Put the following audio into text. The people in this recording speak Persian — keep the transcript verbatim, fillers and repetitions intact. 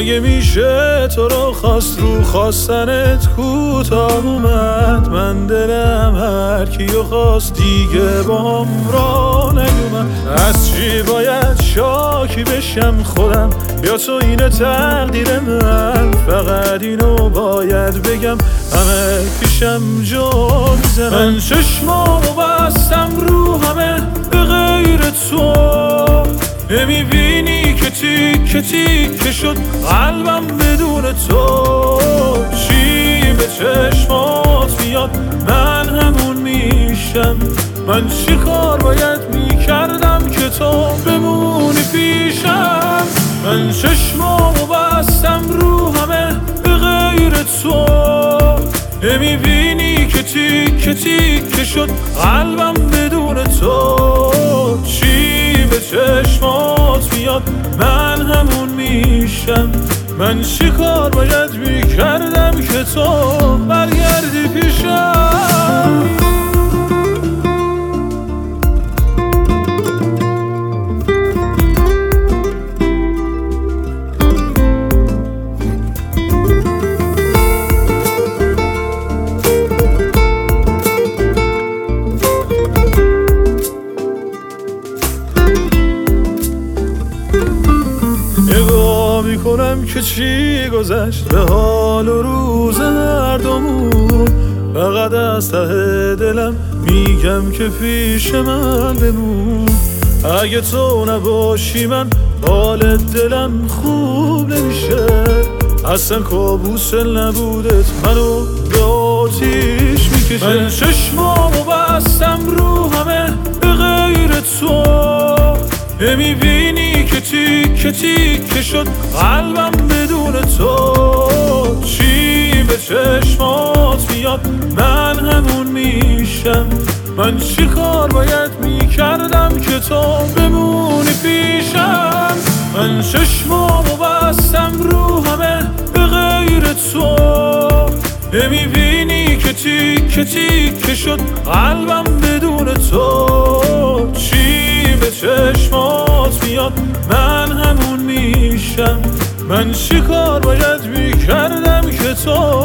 اگه میشه تو رو خواست رو خواستنت کوتاه اومد، من دلم هر کیو خواست دیگه با هم را نیومد. از چی باید شاکی بشم خودم یا تو اینه تقدیر من؟ فقط اینو باید بگم همه پیشم جا میزنم. من چشمامو بستم رو همه به غیر تو، نمیبینی که تیکه تیکه شد قلبم بدون تو. چی به چشمات میاد من همون میشم، من چی کار باید میکردم که تو بمونی پیشم؟ من چشمامو بستم رو همه به غیر تو، نمیبینی که تیکه تیکه شد قلبم بدون تو. چی به چشمات میاد من همون میشم، من چی کار باید میکردم که تو برگردی پیشم؟ نگاه میکنم که چی گذشت به حال و روز هر دومون، فقط از ته دلم میگم که پیش من بمون. اگه تو نباشی من حال دلم خوب نمیشه، اصلا کابوس نبودت منو به آتیش میکشه. من چشمامو بستم رو همه به غیر تو، نمیبینی که تیکه تیکه شد قلبم بدون تو. چی به چشمات میاد من همون میشم، من چی کار باید میکردم که تو بمونی پیشم؟ من چشمامو بستم رو همه به غیر تو، نمیبینی که تیکه تیکه شد قلبم بدون تو. چی به چشمات میاد من همون میشم، من چی کار باید میکردم که تو